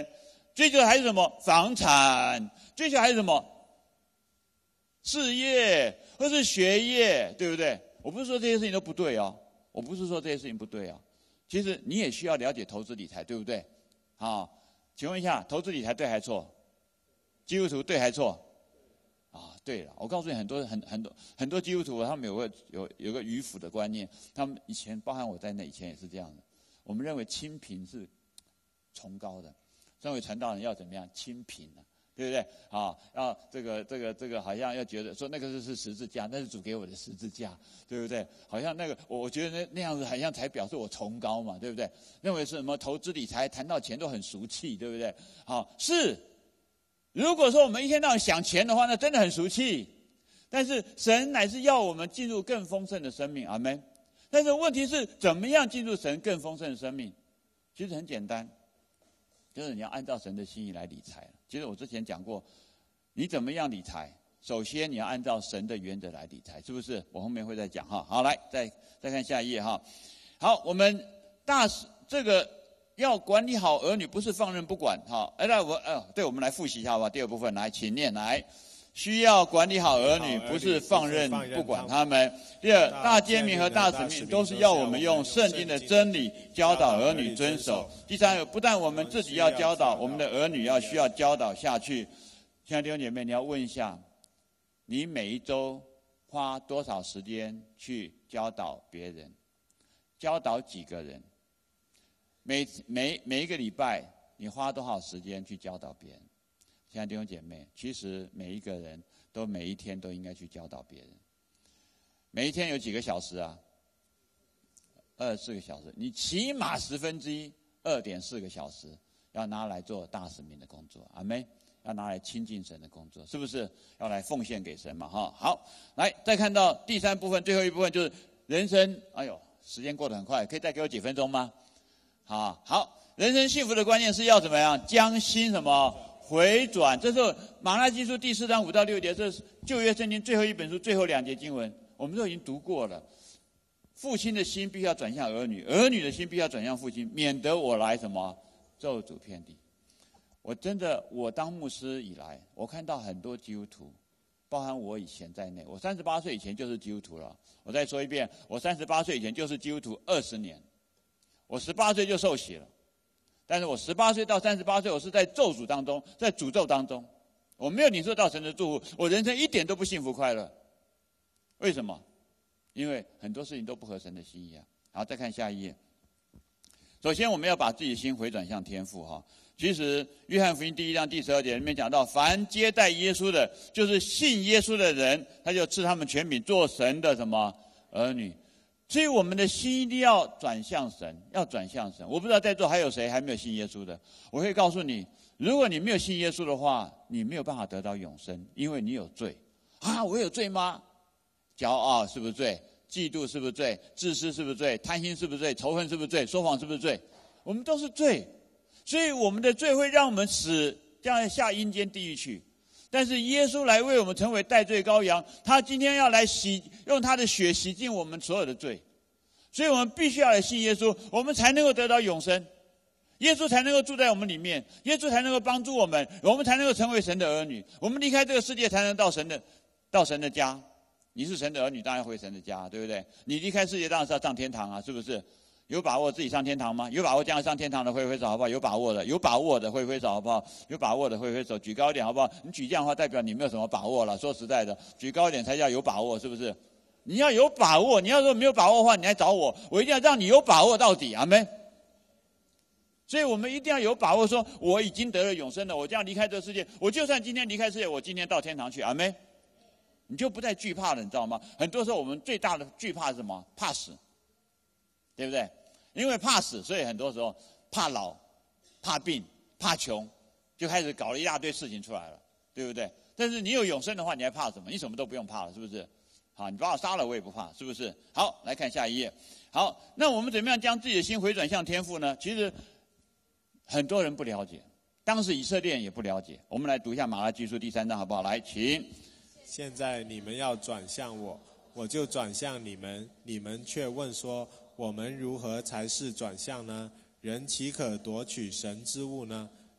[SPEAKER 1] 追求还是什么？房产，追求还是什么？事业，或是学业，对不对？我不是说这些事情都不对哦，我不是说这些事情不对哦。其实你也需要了解投资理财，对不对？啊，请问一下，投资理财对还错？基督徒对还错？啊，对了，我告诉你，很多很很多很多基督徒，他们有个有有个迂腐的观念，他们以前包含我在内，以前也是这样的。我们认为清贫是崇高的，认为传道人要怎么样清贫啊，对不对？啊，要这个这个这个，好像要觉得说那个是是十字架，那是主给我的十字架，对不对？好像那个我我觉得那那样子好像才表示我崇高嘛，对不对？认为是什么投资理财谈到钱都很俗气，对不对？好，是。如果说我们一天到晚想钱的话，那真的很俗气。但是神乃是要我们进入更丰盛的生命，阿们。但是问题是，怎么样进入神更丰盛的生命？其实很简单，就是你要按照神的心意来理财。其实我之前讲过，你怎么样理财？首先你要按照神的原则来理财，是不是？我后面会再讲哈。好，来再再看下一页哈。好，我们大这个。要管理好儿女，不是放任不管。好，哎，那我呃，对，我们来复习一下吧。第二部分来，请念来。需要管理好儿女，不是放任不管他们。第二，大诫命和大使命都是要我们用圣经的真理教导儿女遵守。第三，不但我们自己要教导，我们的儿女要需要教导下去。亲爱的弟兄姐妹，你要问一下，你每一周花多少时间去教导别人？教导几个人？每每每一个礼拜，你花多少时间去教导别人？亲爱的弟兄姐妹，其实每一个人都每一天都应该去教导别人。每一天有几个小时啊？二十四个小时，你起码十分之一，二点四个小时要拿来做大使命的工作，阿们，要拿来亲近神的工作，是不是？要来奉献给神嘛，哈。好，来再看到第三部分，最后一部分就是人生。哎呦，时间过得很快，可以再给我几分钟吗？好好，人生幸福的关键是要怎么样？将心什么回转？这是马拉基书第四章五到六节，这是旧约圣经最后一本书最后两节经文，我们都已经读过了。父亲的心必须要转向儿女，儿女的心必须要转向父亲，免得我来什么咒诅遍地。我真的，我当牧师以来，我看到很多基督徒，包含我以前在内，我三十八岁以前就是基督徒了。我再说一遍，我三十八岁以前就是基督徒二十年。我十八岁就受洗了，但是我十八岁到三十八岁，我是在咒诅当中，在诅咒当中，我没有领受到神的祝福，我人生一点都不幸福快乐。为什么？因为很多事情都不合神的心意啊。好，再看下一页。首先，我们要把自己的心回转向天父哈。其实，约翰福音第一章第十二节里面讲到，凡接待耶稣的，就是信耶稣的人，他就赐他们权柄做神的什么儿女。所以我们的心一定要转向神，要转向神。我不知道在座还有谁还没有信耶稣的，我会告诉你，如果你没有信耶稣的话，你没有办法得到永生，因为你有罪。啊，我有罪吗？骄傲是不是罪？嫉妒是不是罪？自私是不是罪？贪心是不是罪？仇恨是不是罪？说谎是不是罪？我们都是罪。所以我们的罪会让我们死，这样下阴间地狱去。但是耶稣来为我们成为代罪羔羊，他今天要来洗，用他的血洗净我们所有的罪，所以我们必须要来信耶稣，我们才能够得到永生，耶稣才能够住在我们里面，耶稣才能够帮助我们，我们才能够成为神的儿女，我们离开这个世界才能到神的到神的家。你是神的儿女，当然回神的家，对不对？你离开世界当然是要上天堂啊，是不是？有把握自己上天堂吗？有把握将来上天堂的挥挥手好不好？有把握的，有把握的挥挥手好不好？有把握的挥挥手，举高一点好不好？你举这样的话，代表你没有什么把握了。说实在的，举高一点才叫有把握，是不是？你要有把握，你要说没有把握的话，你来找我，我一定要让你有把握到底，阿们。所以我们一定要有把握，说我已经得了永生了，我这样离开这个世界，我就算今天离开世界，我今天到天堂去，阿们。你就不再惧怕了，你知道吗？很多时候我们最大的惧怕是什么？怕死，对不对？因为怕死，所以很多时候怕老、怕病、怕穷，就开始搞了一大堆事情出来了，对不对？但是你有永生的话，你还怕什么？你什么都不用怕了，是不是？好，你把我杀了我也不怕，是不是？好，来看下一页。好，那我们怎么样将自己的心回转向天父呢？其实很多人不了解，当时以色列人也不了解。我们来读一下马拉基书第三章好不好？来，请。
[SPEAKER 2] 现在你们要转向我，我就转向你们，你们却问说，我们如何才是转向呢？人岂可夺取神之物呢？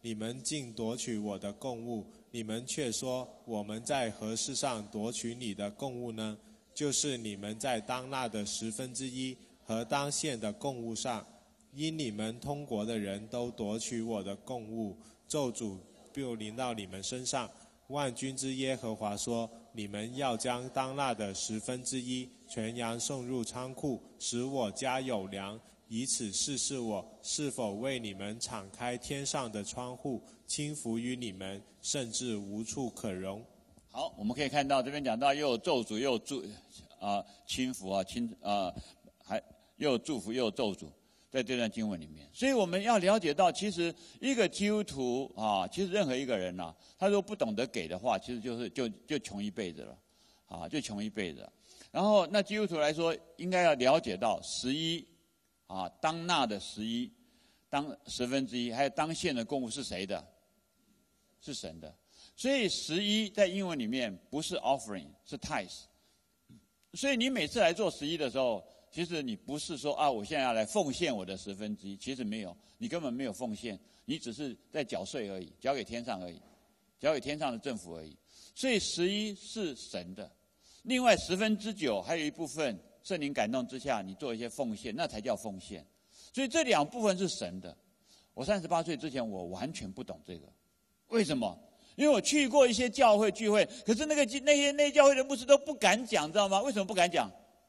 [SPEAKER 2] 你们竟夺取我的供物，你们却说我们在何事上夺取你的供物呢？就是你们在当纳的十分之一和当献的供物上，因你们通国的人都夺取我的供物，咒诅就临到你们身上。万军之耶和华说：你们要将当纳的十分之一全羊送入仓库，使我家有粮，以此试试我是否为你们敞开天上的窗户，倾福于你们，甚至无处可容。
[SPEAKER 1] 好，我们可以看到这边讲到又有咒诅又有祝啊倾福啊倾啊还又有祝福又有咒诅，在这段经文里面。所以我们要了解到，其实一个基督徒啊，其实任何一个人啊，他如果不懂得给的话，其实就是就就穷一辈子了啊，就穷一辈子。然后那基督徒来说，应该要了解到十一啊当纳的十一，当十分之一，还有当献的供物是谁的？是神的。所以十一在英文里面不是 offering， 是 tithe。所以你每次来做十一的时候，其实你不是说啊，我现在要来奉献我的十分之一，其实没有，你根本没有奉献，你只是在缴税而已，交给天上而已，交给天上的政府而已。所以十一是神的，另外十分之九还有一部分圣灵感动之下，你做一些奉献，那才叫奉献。所以这两部分是神的。我三十八岁之前，我完全不懂这个，为什么？因为我去过一些教会聚会，可是那个那些那些教会的牧师都不敢讲，知道吗？为什么不敢讲？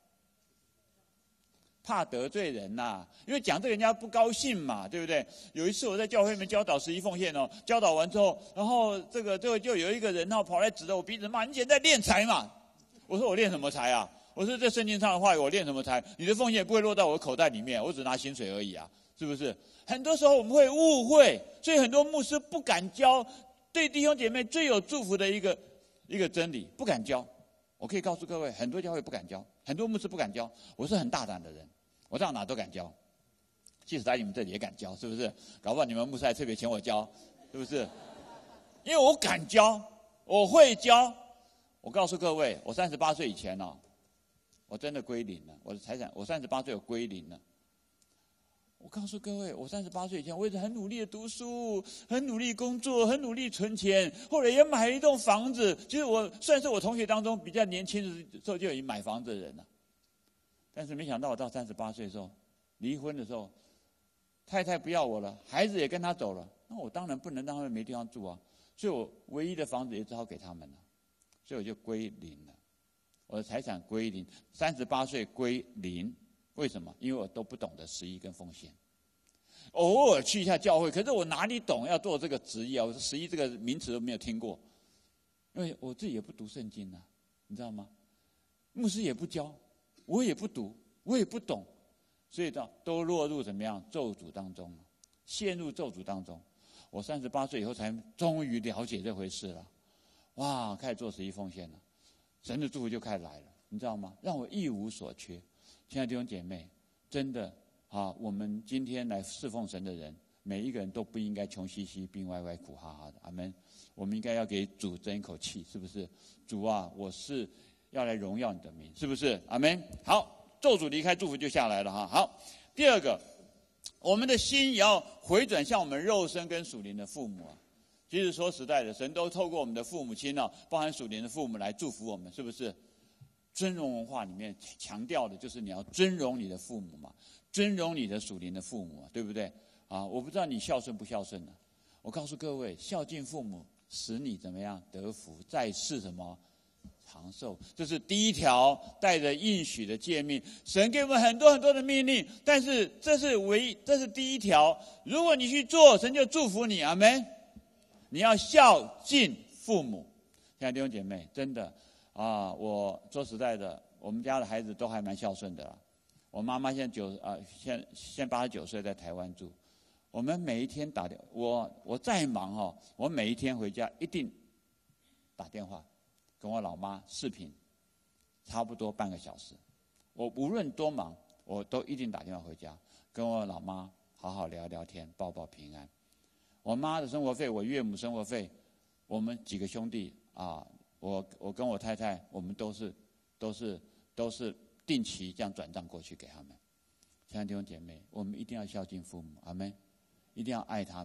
[SPEAKER 1] 怕得罪人呐、啊，因为讲这个人家不高兴嘛，对不对？有一次我在教会里面教导十一奉献哦，教导完之后，然后这个这个就有一个人哦跑来指着我鼻子骂：“你现在练财嘛？”我说：“我练什么财啊？我说这圣经上的话语，我练什么财？你的奉献也不会落到我的口袋里面，我只拿薪水而已啊，是不是？”很多时候我们会误会，所以很多牧师不敢教。对弟兄姐妹最有祝福的一个一个真理，不敢教。我可以告诉各位，很多教会不敢教，很多牧师不敢教。我是很大胆的人，我到哪都敢教，即使在你们这里也敢教，是不是？搞不好你们牧师还特别请我教，是不是？因为我敢教，我会教。我告诉各位，我三十八岁以前哦，我真的归零了，我的财产，我三十八岁我归零了。我告诉各位，我三十八岁以前，我一直很努力的读书，很努力工作，很努力存钱，后来也买了一栋房子。其实我算是我同学当中比较年轻的时候就已经买房子的人了。但是没想到我到三十八岁的时候，离婚的时候，太太不要我了，孩子也跟他走了，那我当然不能让他们没地方住啊，所以我唯一的房子也只好给他们了，所以我就归零了，我的财产归零，三十八岁归零。为什么？因为我都不懂得十一跟奉献，偶尔去一下教会，可是我哪里懂要做这个职业啊？我十一这个名词都没有听过，因为我自己也不读圣经啊，你知道吗？牧师也不教，我也不读，我也不懂，所以到都落入怎么样咒诅当中了，陷入咒诅当中。我三十八岁以后才终于了解这回事了，哇，开始做十一奉献了，神的祝福就开始来了，你知道吗？让我一无所缺。亲爱的弟兄姐妹，真的啊，我们今天来侍奉神的人，每一个人都不应该穷兮兮、病歪歪、苦哈哈的。阿们。我们应该要给主争一口气，是不是？主啊，我是要来荣耀你的名，是不是？阿们。好，咒诅离开，祝福就下来了哈。好，第二个，我们的心也要回转向我们肉身跟属灵的父母啊。其实说实在的，神都透过我们的父母亲啊，包含属灵的父母来祝福我们，是不是？尊荣文化里面强调的就是你要尊荣你的父母嘛，尊荣你的属灵的父母嘛，对不对？啊，我不知道你孝顺不孝顺呢、啊？我告诉各位，孝敬父母使你怎么样得福，在世什么长寿，这是第一条带着应许的诫命。神给我们很多很多的命令，但是这是唯一，这是第一条。如果你去做，神就祝福你。阿们。你要孝敬父母。亲爱的弟兄姐妹，真的。啊，我说实在的，我们家的孩子都还蛮孝顺的啦。我妈妈现在九啊，现现八十九岁，在台湾住。我们每一天打电，我我再忙哦，我每一天回家一定打电话跟我老妈视频，差不多半个小时。我无论多忙，我都一定打电话回家跟我老妈好好聊聊天，报报平安。我妈的生活费，我岳母生活费，我们几个兄弟啊。我我跟我太太，我们都是都是都是定期这样转账过去给他们。亲爱的弟兄姐妹，我们一定要孝敬父母，阿们，一定要爱他们，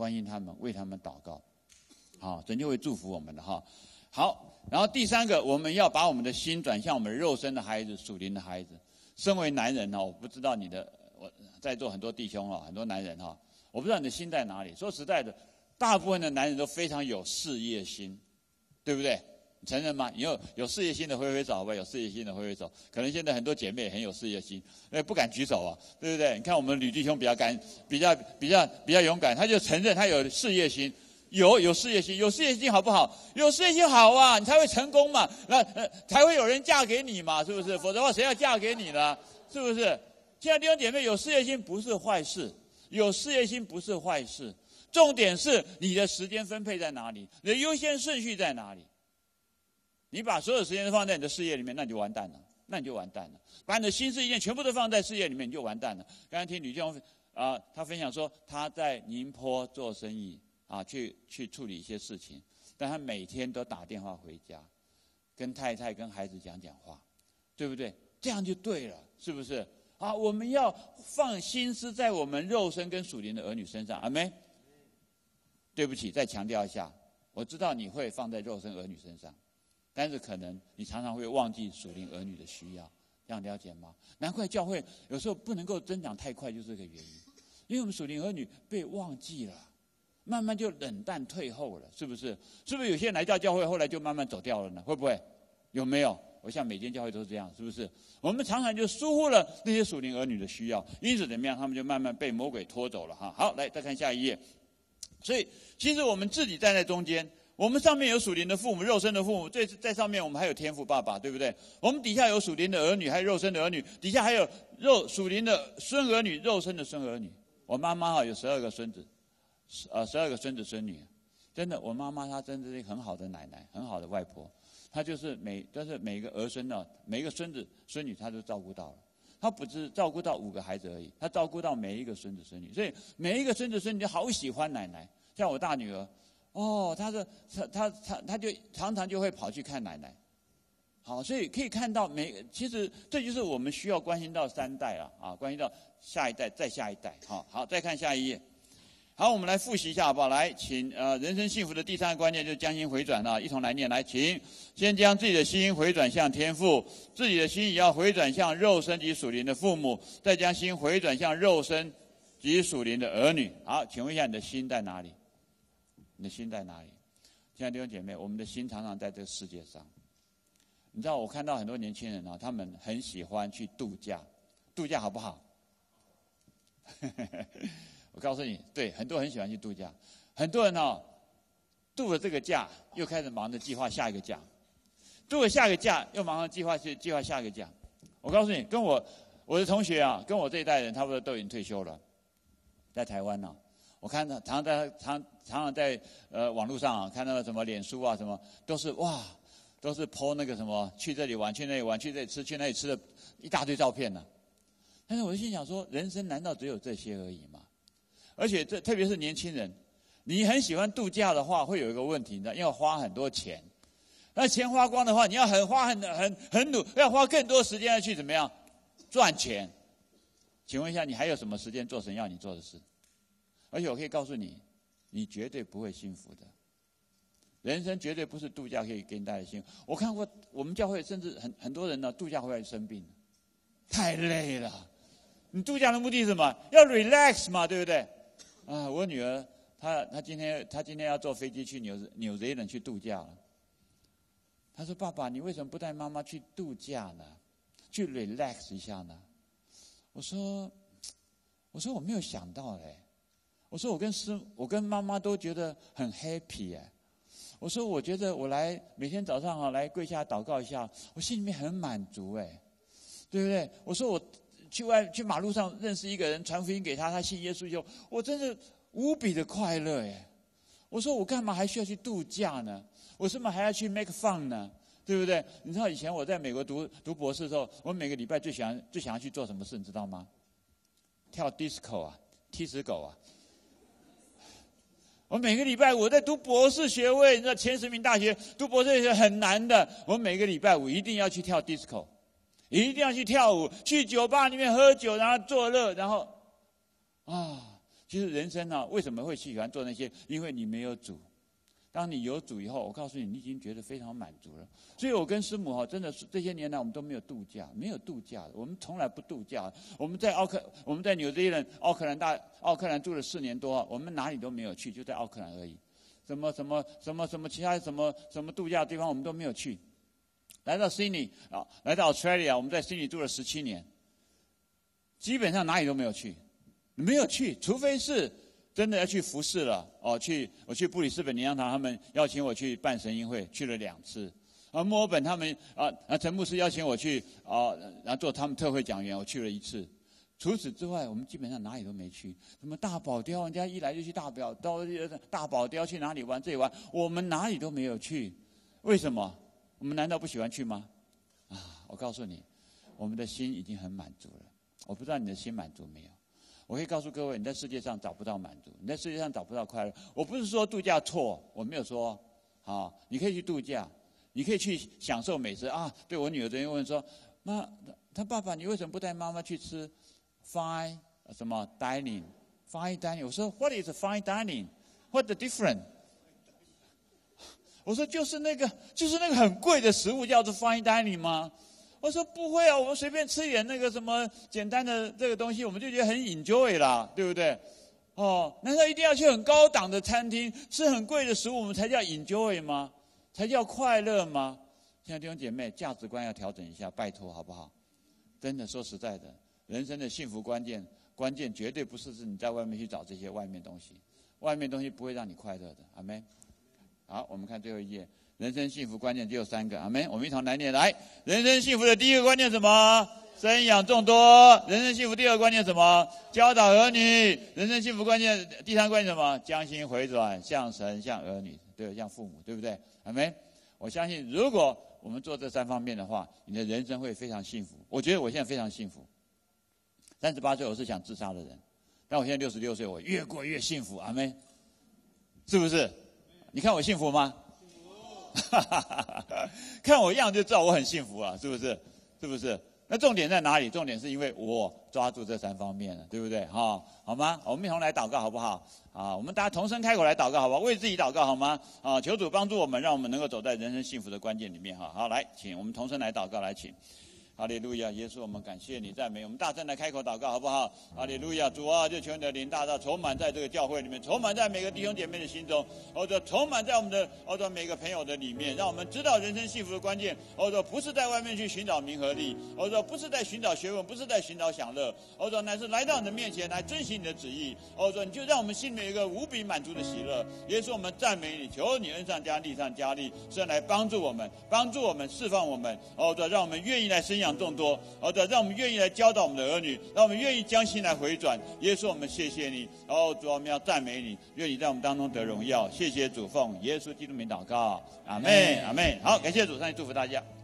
[SPEAKER 1] 关心他们，为他们祷告。好，神就会祝福我们的哈。好，然后第三个，我们要把我们的心转向我们肉身的孩子，属灵的孩子。身为男人哈，我不知道你的，我在座很多弟兄哈，很多男人哈，我不知道你的心在哪里。说实在的，大部分的男人都非常有事业心，对不对？你承认吗？你有有事业心的挥挥手，好不好？有事业心的挥挥手。可能现在很多姐妹也很有事业心，哎，不敢举手啊，对不对？你看我们吕弟兄比较敢，比较比较比较勇敢，他就承认他有事业心。有有事业心，有事业心好不好？有事业心好啊，你才会成功嘛，那、呃、才会有人嫁给你嘛，是不是？否则的话，谁要嫁给你呢？是不是？现在弟兄姐妹，有事业心不是坏事，有事业心不是坏事，重点是你的时间分配在哪里，你的优先顺序在哪里。你把所有时间都放在你的事业里面，那你就完蛋了，那你就完蛋了。把你的心思意念全部都放在事业里面，你就完蛋了。刚才听吕弟兄啊、呃，他分享说他在宁波做生意。啊，去去处理一些事情，但他每天都打电话回家，跟太太、跟孩子讲讲话，对不对？这样就对了，是不是？啊，我们要放心思在我们肉身跟属灵的儿女身上，阿们。对不起，再强调一下，我知道你会放在肉身儿女身上，但是可能你常常会忘记属灵儿女的需要，这样了解吗？难怪教会有时候不能够增长太快，就是这个原因，因为我们属灵儿女被忘记了。慢慢就冷淡退后了，是不是？是不是有些人来到教会，后来就慢慢走掉了呢？会不会？有没有？我想每间教会都是这样，是不是？我们常常就疏忽了那些属灵儿女的需要，因此怎么样？他们就慢慢被魔鬼拖走了哈。好，来再看下一页。所以，其实我们自己站在中间，我们上面有属灵的父母、肉身的父母，在在上面我们还有天父爸爸，对不对？我们底下有属灵的儿女，还有肉身的儿女，底下还有肉属灵的孙儿女、肉身的孙儿女。我妈妈哈有十二个孙子。呃，十二个孙子孙女，真的，我妈妈她真的是一个很好的奶奶，很好的外婆。她就是每，就是每一个儿孙呢，每一个孙子孙女，她都照顾到了。她不只照顾到五个孩子而已，她照顾到每一个孙子孙女，所以每一个孙子孙女好喜欢奶奶。像我大女儿，哦，她是她她她她就常常就会跑去看奶奶。好，所以可以看到每，其实这就是我们需要关心到三代了啊，关心到下一代，再下一代。好，好，再看下一页。好，我们来复习一下好不好？来，请呃，人生幸福的第三个关键就是将心回转啊，一同来念。来，请先将自己的心回转向天父，自己的心也要回转向肉身及属灵的父母，再将心回转向肉身及属灵的儿女。好，请问一下你的心在哪里？你的心在哪里？亲爱的弟兄姐妹，我们的心常常在这个世界上。你知道，我看到很多年轻人啊，他们很喜欢去度假，度假好不好？我告诉你，对，很多人很喜欢去度假，很多人哦，度了这个假，又开始忙着计划下一个假，度了下一个假，又忙着计划去计划下一个假。我告诉你，跟我我的同学啊，跟我这一代人差不多都已经退休了，在台湾呢、啊，我看到常常在常常常在呃网络上啊看到什么脸书啊什么，都是哇，都是 po 那个什么去这里玩，去那里玩，去这里吃，去那里吃的一大堆照片呢、啊。但是我就心想说，人生难道只有这些而已吗？而且这特别是年轻人，你很喜欢度假的话，会有一个问题，你知道，要花很多钱。那钱花光的话，你要很花很很很努，要花更多时间要去怎么样赚钱？请问一下，你还有什么时间做神要你做的事？而且我可以告诉你，你绝对不会幸福的。人生绝对不是度假可以给你带来幸福。我看过我们教会甚至很很多人呢，度假回来生病，太累了。你度假的目的是什么？要 relax 嘛，对不对？啊，我女儿她她今天她今天要坐飞机去纽纽西兰去度假了。她说：“爸爸，你为什么不带妈妈去度假呢？去 relax 一下呢？”我说：“我说我没有想到哎，我说我跟师我跟妈妈都觉得很 happy 哎，我说我觉得我来每天早上啊来跪下祷告一下，我心里面很满足哎，对不对？我说我。”去外去马路上认识一个人，传福音给他，他信耶稣以后，我真的无比的快乐耶！我说我干嘛还需要去度假呢？我为什么还要去 make fun 呢？对不对？你知道以前我在美国读读博士的时候，我每个礼拜最喜欢最想要去做什么事，你知道吗？跳 disco 啊，踢死狗啊！我每个礼拜我在读博士学位，你知道前十名大学读博士学位很难的，我每个礼拜五一定要去跳 disco。一定要去跳舞，去酒吧里面喝酒，然后作乐，然后啊， 其实人生啊，为什么会喜欢做那些？因为你没有主。当你有主以后，我告诉你，你已经觉得非常满足了。所以我跟师母哈，真的是这些年来我们都没有度假，没有度假的，我们从来不度假。我们在奥克，我们在纽西兰奥克兰大奥克兰住了四年多，我们哪里都没有去，就在奥克兰而已。什么什么什么什么其他什么什么度假的地方我们都没有去。来到悉尼啊，来到 Australia， 我们在悉尼住了十七年，基本上哪里都没有去，没有去，除非是真的要去服侍了哦，去我去布里斯本灵粮堂，他们邀请我去办神音会，去了两次。啊，墨尔本他们啊啊陈牧师邀请我去啊，然后做他们特会讲员，我去了一次。除此之外，我们基本上哪里都没去。什么大堡礁，人家一来就去大堡礁，大堡礁去哪里玩？这里玩，我们哪里都没有去。为什么？我们难道不喜欢去吗？啊，我告诉你，我们的心已经很满足了。我不知道你的心满足没有？我可以告诉各位，你在世界上找不到满足，你在世界上找不到快乐。我不是说度假错，我没有说，啊，你可以去度假，你可以去享受美食啊。对我女儿昨天问说，妈，他爸爸，你为什么不带妈妈去吃 fine 什么 dining fine dining？ 我说 What is fine dining? What the difference？ 我说就是那个就是那个很贵的食物叫做 fine dining 吗？我说不会啊，我们随便吃一点那个什么简单的这个东西，我们就觉得很 enjoy 啦，对不对？哦，难道一定要去很高档的餐厅吃很贵的食物，我们才叫 enjoy 吗？才叫快乐吗？现在弟兄姐妹，价值观要调整一下，拜托好不好？真的说实在的，人生的幸福关键，关键绝对不是是你在外面去找这些外面东西，外面东西不会让你快乐的，阿们。好，我们看最后一页。人生幸福关键只有三个，阿们，我们一同来念来。人生幸福的第一个关键是什么？生养众多。人生幸福第二个关键是什么？教导儿女。人生幸福关键第三个关键是什么？将心回转，向神，向儿女，对，向父母，对不对？阿们。我相信，如果我们做这三方面的话，你的人生会非常幸福。我觉得我现在非常幸福。三十八岁我是想自杀的人，但我现在六十六岁，我越过越幸福，阿们。是不是？你看我幸福吗？看我样就知道我很幸福啊，是不是？是不是？那重点在哪里？重点是因为我抓住这三方面了，对不对？哈，好吗？我们一同来祷告，好不好？啊，我们大家同声开口来祷告，好不好？为自己祷告，好吗？啊，求主帮助我们，让我们能够走在人生幸福的关键里面，哈。好，来，请我们同声来祷告，来，请。哈利路亚，耶稣，我们感谢你，赞美我们，大声来开口祷告，好不好？哈利路亚，主啊，就求你的灵大大充满在这个教会里面，充满在每个弟兄姐妹的心中，或者充满在我们的或者每个朋友的里面，让我们知道人生幸福的关键，或者不是在外面去寻找名和利，或者不是在寻找学问，不是在寻找享乐，或者乃是来到你的面前来遵行你的旨意，或者你就让我们心里面有一个无比满足的喜乐。耶稣，我们赞美你，求你恩上加力上加力，是来帮助我们，帮助我们，释放我们，或者让我们愿意来生养众多，好的，让我们愿意来教导我们的儿女，让我们愿意将心来回转。耶稣，我们谢谢你，然后主，我们要赞美你，愿你在我们当中得荣耀。谢谢主，奉耶稣基督名祷告，阿们，阿们。好，感谢主，上帝祝福大家。